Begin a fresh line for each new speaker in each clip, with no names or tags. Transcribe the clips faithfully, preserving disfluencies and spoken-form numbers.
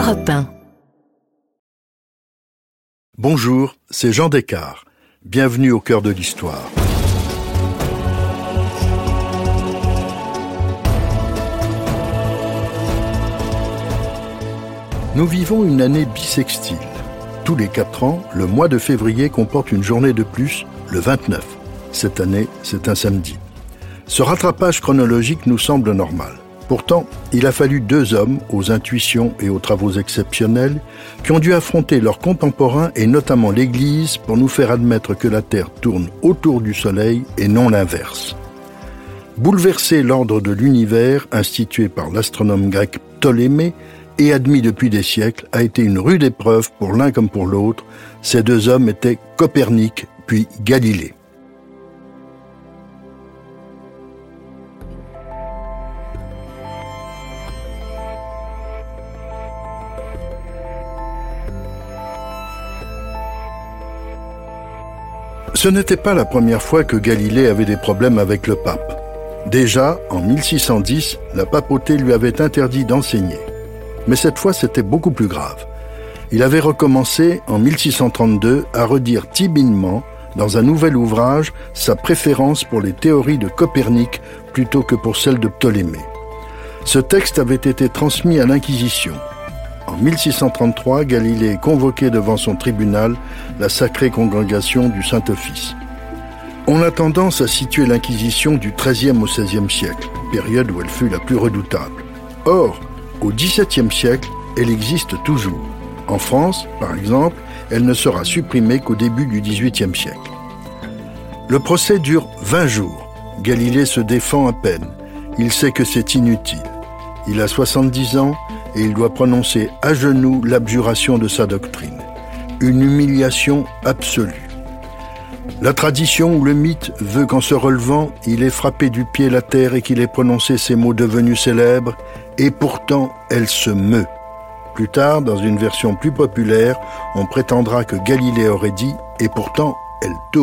Europe un.
Bonjour, c'est Jean Descartes. Bienvenue au cœur de l'histoire. Nous vivons une année bissextile. Tous les quatre ans, le mois de février comporte une journée de plus, le vingt-neuf. Cette année, c'est un samedi. Ce rattrapage chronologique nous semble normal. Pourtant, il a fallu deux hommes, aux intuitions et aux travaux exceptionnels, qui ont dû affronter leurs contemporains et notamment l'Église pour nous faire admettre que la Terre tourne autour du Soleil et non l'inverse. Bouleverser l'ordre de l'univers, institué par l'astronome grec Ptolémée et admis depuis des siècles, a été une rude épreuve pour l'un comme pour l'autre. Ces deux hommes étaient Copernic puis Galilée. Ce n'était pas la première fois que Galilée avait des problèmes avec le pape. Déjà, en mille six cent dix, la papauté lui avait interdit d'enseigner. Mais cette fois, c'était beaucoup plus grave. Il avait recommencé, en mille six cent trente-deux, à redire timidement, dans un nouvel ouvrage, sa préférence pour les théories de Copernic plutôt que pour celles de Ptolémée. Ce texte avait été transmis à l'Inquisition. En mille six cent trente-trois, Galilée est convoqué devant son tribunal, la Sacrée Congrégation du Saint-Office. On a tendance à situer l'Inquisition du treizième au seizième siècle, période où elle fut la plus redoutable. Or, au dix-septième siècle, elle existe toujours. En France, par exemple, elle ne sera supprimée qu'au début du dix-huitième siècle. Le procès dure vingt jours. Galilée se défend à peine. Il sait que c'est inutile. Il a soixante-dix ans et il doit prononcer à genoux l'abjuration de sa doctrine. Une humiliation absolue. La tradition ou le mythe veut qu'en se relevant, il ait frappé du pied la terre et qu'il ait prononcé ces mots devenus célèbres, et pourtant elle se meut. Plus tard, dans une version plus populaire, on prétendra que Galilée aurait dit « et pourtant elle tourne ».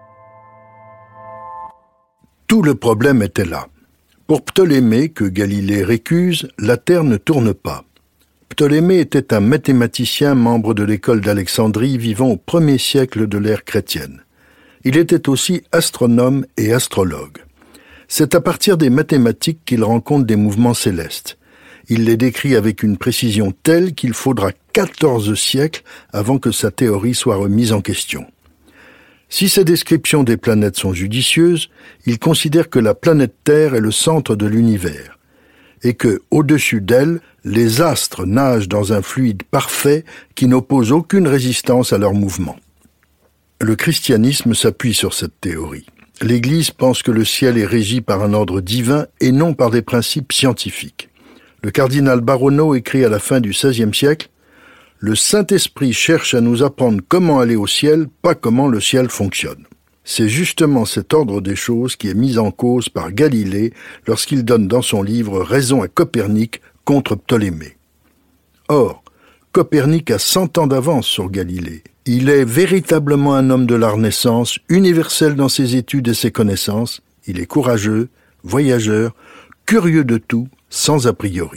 Tout le problème était là. Pour Ptolémée, que Galilée récuse, la Terre ne tourne pas. Ptolémée était un mathématicien membre de l'école d'Alexandrie vivant au premier siècle de l'ère chrétienne. Il était aussi astronome et astrologue. C'est à partir des mathématiques qu'il rencontre des mouvements célestes. Il les décrit avec une précision telle qu'il faudra quatorze siècles avant que sa théorie soit remise en question. Si ces descriptions des planètes sont judicieuses, il considère que la planète Terre est le centre de l'univers et que, au-dessus d'elle, les astres nagent dans un fluide parfait qui n'oppose aucune résistance à leur mouvement. Le christianisme s'appuie sur cette théorie. L'Église pense que le ciel est régi par un ordre divin et non par des principes scientifiques. Le cardinal Baronneau écrit à la fin du seizième siècle « Le Saint-Esprit cherche à nous apprendre comment aller au ciel, pas comment le ciel fonctionne ». C'est justement cet ordre des choses qui est mis en cause par Galilée lorsqu'il donne dans son livre raison à Copernic contre Ptolémée. Or, Copernic a cent ans d'avance sur Galilée. Il est véritablement un homme de la Renaissance, universel dans ses études et ses connaissances. Il est courageux, voyageur, curieux de tout, sans a priori.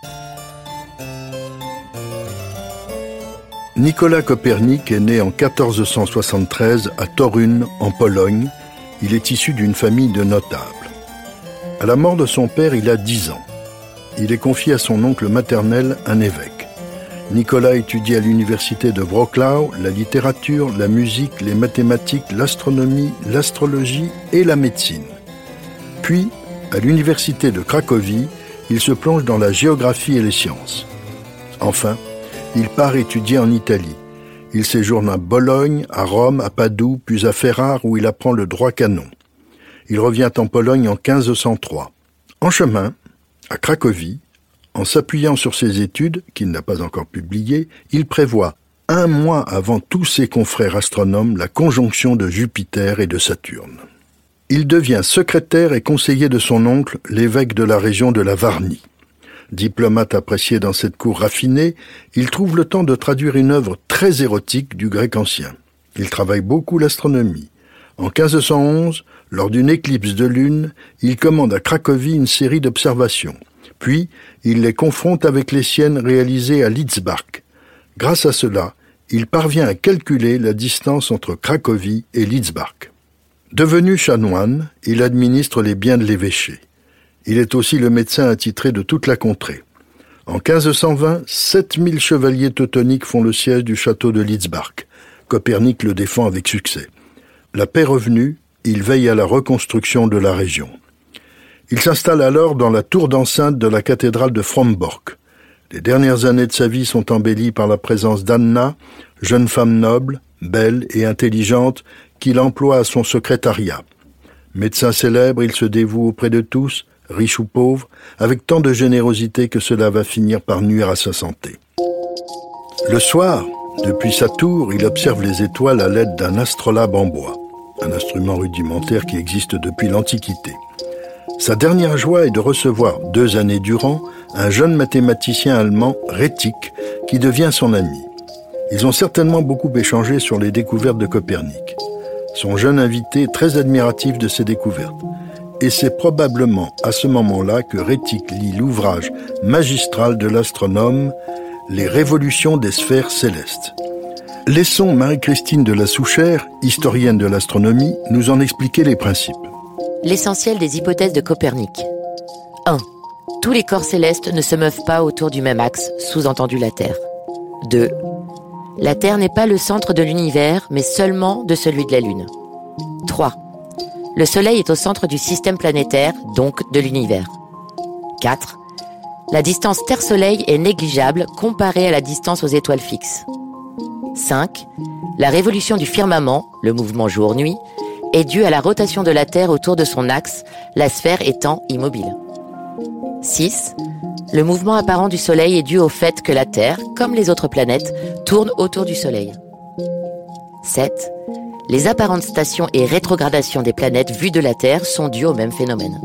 Nicolas Copernic est né en quatorze cent soixante-treize à Toruń, en Pologne. Il est issu d'une famille de notables. À la mort de son père, il a dix ans. Il est confié à son oncle maternel, un évêque. Nicolas étudie à l'université de Wrocław la littérature, la musique, les mathématiques, l'astronomie, l'astrologie et la médecine. Puis, à l'université de Cracovie, il se plonge dans la géographie et les sciences. Enfin, il part étudier en Italie. Il séjourne à Bologne, à Rome, à Padoue, puis à Ferrare où il apprend le droit canon. Il revient en Pologne en quinze cent trois. En chemin, à Cracovie, en s'appuyant sur ses études, qu'il n'a pas encore publiées, il prévoit, un mois avant tous ses confrères astronomes, la conjonction de Jupiter et de Saturne. Il devient secrétaire et conseiller de son oncle, l'évêque de la région de la Varnie. Diplomate apprécié dans cette cour raffinée, il trouve le temps de traduire une œuvre très érotique du grec ancien. Il travaille beaucoup l'astronomie. En quinze cent onze, lors d'une éclipse de lune, il commande à Cracovie une série d'observations. Puis, il les confronte avec les siennes réalisées à Lidzbark. Grâce à cela, il parvient à calculer la distance entre Cracovie et Lidzbark. Devenu chanoine, il administre les biens de l'évêché. Il est aussi le médecin attitré de toute la contrée. En quinze cent vingt, sept mille chevaliers teutoniques font le siège du château de Lidzbark. Copernic le défend avec succès. La paix revenue, il veille à la reconstruction de la région. Il s'installe alors dans la tour d'enceinte de la cathédrale de Frombork. Les dernières années de sa vie sont embellies par la présence d'Anna, jeune femme noble, belle et intelligente, qu'il emploie à son secrétariat. Médecin célèbre, il se dévoue auprès de tous, riche ou pauvre, avec tant de générosité que cela va finir par nuire à sa santé. Le soir, depuis sa tour, il observe les étoiles à l'aide d'un astrolabe en bois, un instrument rudimentaire qui existe depuis l'Antiquité. Sa dernière joie est de recevoir, deux années durant, un jeune mathématicien allemand, Rettig, qui devient son ami. Ils ont certainement beaucoup échangé sur les découvertes de Copernic. Son jeune invité est très admiratif de ses découvertes. Et c'est probablement à ce moment-là que Rettig lit l'ouvrage magistral de l'astronome « Les révolutions des sphères célestes ». Laissons Marie-Christine de la Souchère, historienne de l'astronomie, nous en expliquer les principes.
L'essentiel des hypothèses de Copernic. un. Tous les corps célestes ne se meuvent pas autour du même axe, sous-entendu la Terre. deux. La Terre n'est pas le centre de l'univers, mais seulement de celui de la Lune. trois. Le Soleil est au centre du système planétaire, donc de l'univers. quatre. La distance Terre-Soleil est négligeable comparée à la distance aux étoiles fixes. cinq. La révolution du firmament, le mouvement jour-nuit, est due à la rotation de la Terre autour de son axe, la sphère étant immobile. six. Le mouvement apparent du Soleil est dû au fait que la Terre, comme les autres planètes, tourne autour du Soleil. sept. Les apparentes stations et rétrogradations des planètes vues de la Terre sont dues au même phénomène.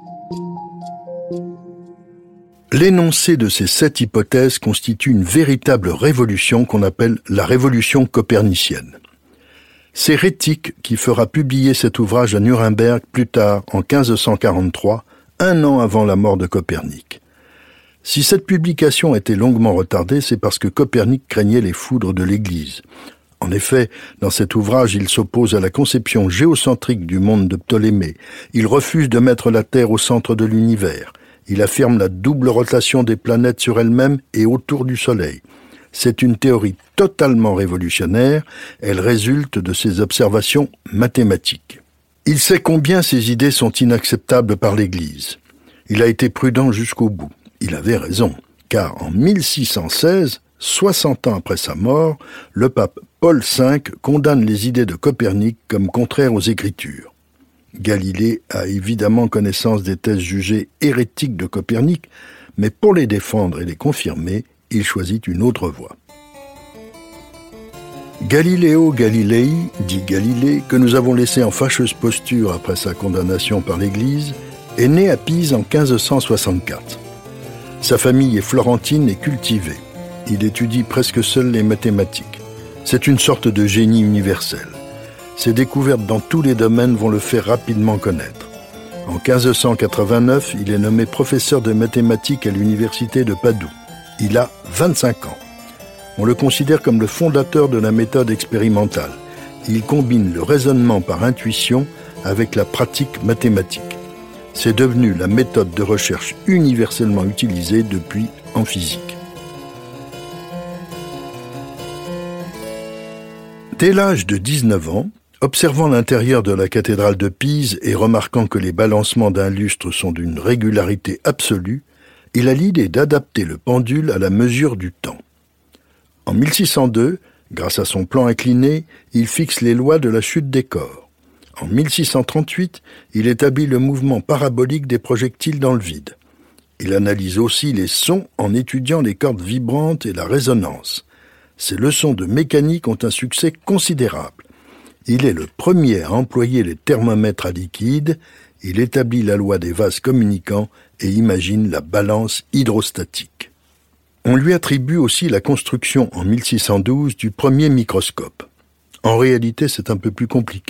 L'énoncé de ces sept hypothèses constitue une véritable révolution qu'on appelle la révolution copernicienne. C'est Rettig qui fera publier cet ouvrage à Nuremberg plus tard, en quinze cent quarante-trois, un an avant la mort de Copernic. Si cette publication a été longuement retardée, c'est parce que Copernic craignait les foudres de l'Église. En effet, dans cet ouvrage, il s'oppose à la conception géocentrique du monde de Ptolémée. Il refuse de mettre la Terre au centre de l'univers. Il affirme la double rotation des planètes sur elles-mêmes et autour du Soleil. C'est une théorie totalement révolutionnaire. Elle résulte de ses observations mathématiques. Il sait combien ces idées sont inacceptables par l'Église. Il a été prudent jusqu'au bout. Il avait raison, car en mille six cent seize, soixante ans après sa mort, le pape Paul cinq condamne les idées de Copernic comme contraires aux Écritures. Galilée a évidemment connaissance des thèses jugées hérétiques de Copernic, mais pour les défendre et les confirmer, il choisit une autre voie. Galileo Galilei, dit Galilée, que nous avons laissé en fâcheuse posture après sa condamnation par l'Église, est né à Pise en quinze cent soixante-quatre. Sa famille est florentine et cultivée. Il étudie presque seul les mathématiques. C'est une sorte de génie universel. Ses découvertes dans tous les domaines vont le faire rapidement connaître. En quinze cent quatre-vingt-neuf, il est nommé professeur de mathématiques à l'université de Padoue. Il a vingt-cinq ans. On le considère comme le fondateur de la méthode expérimentale. Il combine le raisonnement par intuition avec la pratique mathématique. C'est devenu la méthode de recherche universellement utilisée depuis en physique. Dès l'âge de dix-neuf ans, observant l'intérieur de la cathédrale de Pise et remarquant que les balancements d'un lustre sont d'une régularité absolue, il a l'idée d'adapter le pendule à la mesure du temps. En mille six cent deux, grâce à son plan incliné, il fixe les lois de la chute des corps. En mille six cent trente-huit, il établit le mouvement parabolique des projectiles dans le vide. Il analyse aussi les sons en étudiant les cordes vibrantes et la résonance. Ses leçons de mécanique ont un succès considérable. Il est le premier à employer les thermomètres à liquide, il établit la loi des vases communicants et imagine la balance hydrostatique. On lui attribue aussi la construction en mille six cent douze du premier microscope. En réalité, c'est un peu plus compliqué.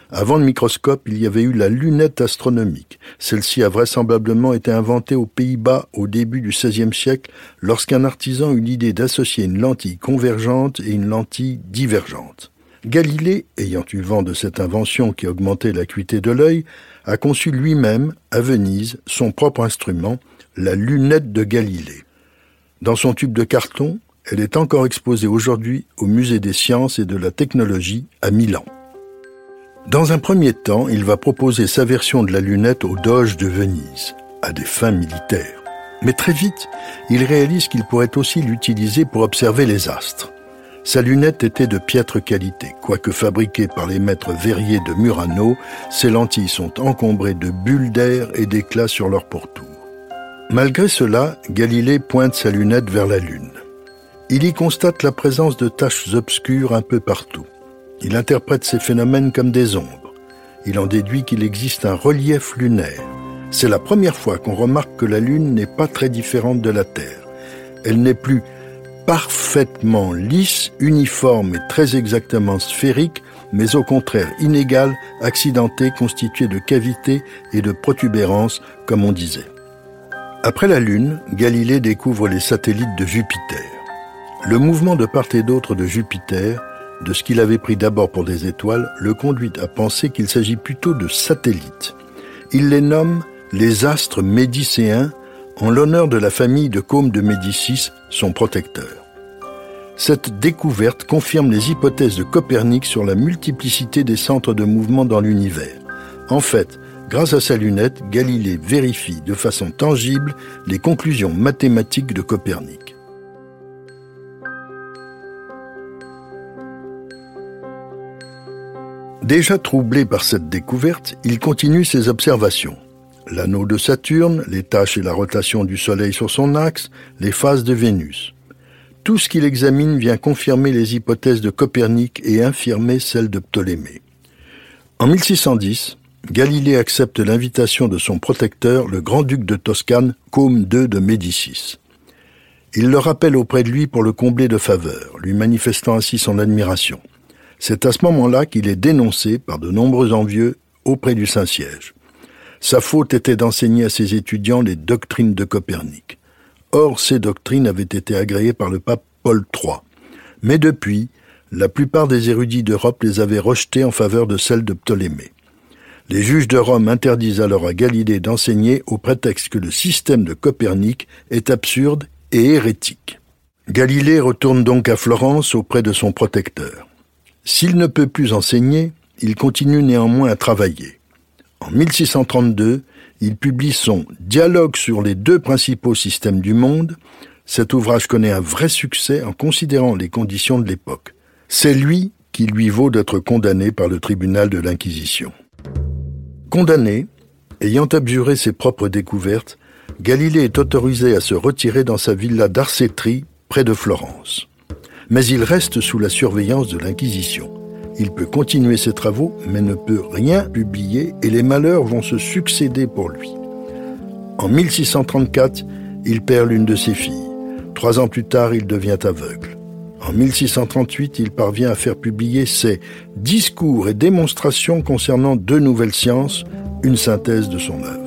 Avant le microscope, il y avait eu la lunette astronomique. Celle-ci a vraisemblablement été inventée aux Pays-Bas au début du seizième siècle, lorsqu'un artisan eut l'idée d'associer une lentille convergente et une lentille divergente. Galilée, ayant eu vent de cette invention qui augmentait l'acuité de l'œil, a conçu lui-même, à Venise, son propre instrument, la lunette de Galilée. Dans son tube de carton, elle est encore exposée aujourd'hui au Musée des sciences et de la technologie à Milan. Dans un premier temps, il va proposer sa version de la lunette au Doge de Venise, à des fins militaires. Mais très vite, il réalise qu'il pourrait aussi l'utiliser pour observer les astres. Sa lunette était de piètre qualité. Quoique fabriquée par les maîtres verriers de Murano, ses lentilles sont encombrées de bulles d'air et d'éclats sur leur pourtour. Malgré cela, Galilée pointe sa lunette vers la Lune. Il y constate la présence de taches obscures un peu partout. Il interprète ces phénomènes comme des ombres. Il en déduit qu'il existe un relief lunaire. C'est la première fois qu'on remarque que la Lune n'est pas très différente de la Terre. Elle n'est plus parfaitement lisse, uniforme et très exactement sphérique, mais au contraire inégale, accidentée, constituée de cavités et de protubérances, comme on disait. Après la Lune, Galilée découvre les satellites de Jupiter. Le mouvement de part et d'autre de Jupiter, de ce qu'il avait pris d'abord pour des étoiles, le conduit à penser qu'il s'agit plutôt de satellites. Il les nomme les astres médicéens, en l'honneur de la famille de Côme de Médicis, son protecteur. Cette découverte confirme les hypothèses de Copernic sur la multiplicité des centres de mouvement dans l'univers. En fait, grâce à sa lunette, Galilée vérifie de façon tangible les conclusions mathématiques de Copernic. Déjà troublé par cette découverte, il continue ses observations. L'anneau de Saturne, les tâches et la rotation du Soleil sur son axe, les phases de Vénus. Tout ce qu'il examine vient confirmer les hypothèses de Copernic et infirmer celles de Ptolémée. En mille six cent dix, Galilée accepte l'invitation de son protecteur, le grand-duc de Toscane, Côme deux de Médicis. Il le rappelle auprès de lui pour le combler de faveurs, lui manifestant ainsi son admiration. C'est à ce moment-là qu'il est dénoncé par de nombreux envieux auprès du Saint-Siège. Sa faute était d'enseigner à ses étudiants les doctrines de Copernic. Or, ces doctrines avaient été agréées par le pape Paul trois. Mais depuis, la plupart des érudits d'Europe les avaient rejetées en faveur de celles de Ptolémée. Les juges de Rome interdisent alors à Galilée d'enseigner au prétexte que le système de Copernic est absurde et hérétique. Galilée retourne donc à Florence auprès de son protecteur. S'il ne peut plus enseigner, il continue néanmoins à travailler. En mille six cent trente-deux, il publie son « Dialogue sur les deux principaux systèmes du monde ». Cet ouvrage connaît un vrai succès en considérant les conditions de l'époque. C'est lui qui lui vaut d'être condamné par le tribunal de l'Inquisition. Condamné, ayant abjuré ses propres découvertes, Galilée est autorisé à se retirer dans sa villa d'Arcetri, près de Florence. Mais il reste sous la surveillance de l'Inquisition. Il peut continuer ses travaux, mais ne peut rien publier et les malheurs vont se succéder pour lui. En mille six cent trente-quatre, il perd l'une de ses filles. Trois ans plus tard, il devient aveugle. En mille six cent trente-huit, il parvient à faire publier ses « Discours et démonstrations concernant deux nouvelles sciences », une synthèse de son œuvre.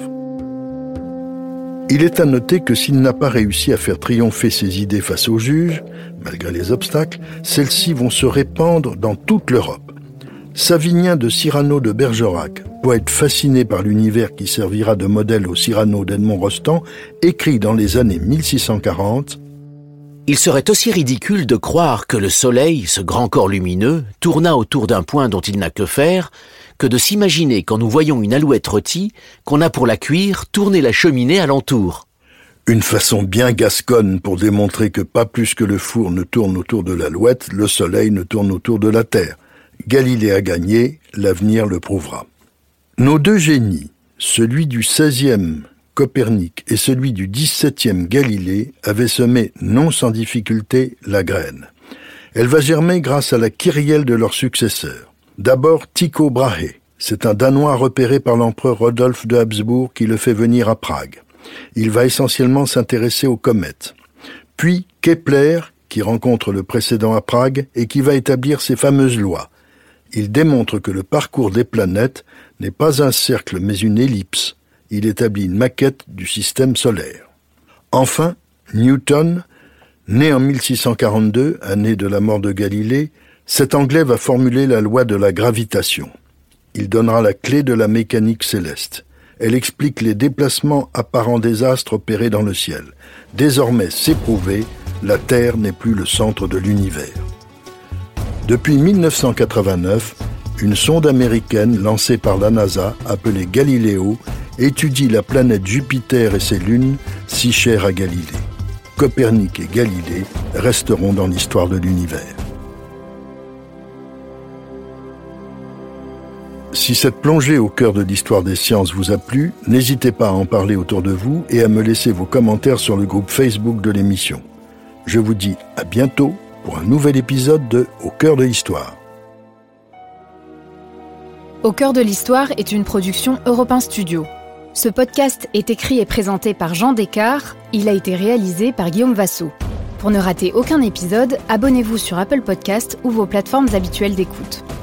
Il est à noter que s'il n'a pas réussi à faire triompher ses idées face aux juges, malgré les obstacles, celles-ci vont se répandre dans toute l'Europe. Savinien de Cyrano de Bergerac, poète fasciné par l'univers qui servira de modèle au Cyrano d'Edmond Rostand, écrit dans les années mille six cent quarante «
Il serait aussi ridicule de croire que le Soleil, ce grand corps lumineux, tourna autour d'un point dont il n'a que faire, que de s'imaginer, quand nous voyons une alouette rôtie, qu'on a pour la cuire tourné la cheminée alentour. »
Une façon bien gasconne pour démontrer que pas plus que le four ne tourne autour de l'alouette, le soleil ne tourne autour de la Terre. Galilée a gagné, l'avenir le prouvera. Nos deux génies, celui du seizième Copernic et celui du dix-septième Galilée, avaient semé, non sans difficulté, la graine. Elle va germer grâce à la kyrielle de leurs successeurs. D'abord Tycho Brahe, c'est un Danois repéré par l'empereur Rodolphe de Habsbourg qui le fait venir à Prague. Il va essentiellement s'intéresser aux comètes. Puis Kepler, qui rencontre le précédent à Prague et qui va établir ses fameuses lois. Il démontre que le parcours des planètes n'est pas un cercle mais une ellipse. Il établit une maquette du système solaire. Enfin, Newton, né en mille six cent quarante-deux, année de la mort de Galilée, cet Anglais va formuler la loi de la gravitation. Il donnera la clé de la mécanique céleste. Elle explique les déplacements apparents des astres opérés dans le ciel. Désormais, c'est prouvé, la Terre n'est plus le centre de l'univers. Depuis mille neuf cent quatre-vingt-neuf, une sonde américaine lancée par la NASA, appelée Galileo, étudie la planète Jupiter et ses lunes, si chères à Galilée. Copernic et Galilée resteront dans l'histoire de l'univers. Si cette plongée au cœur de l'histoire des sciences vous a plu, n'hésitez pas à en parler autour de vous et à me laisser vos commentaires sur le groupe Facebook de l'émission. Je vous dis à bientôt pour un nouvel épisode de Au cœur de l'histoire.
Au cœur de l'histoire est une production Europe un Studio. Ce podcast est écrit et présenté par Jean Descartes. Il a été réalisé par Guillaume Vassaux. Pour ne rater aucun épisode, abonnez-vous sur Apple Podcasts ou vos plateformes habituelles d'écoute.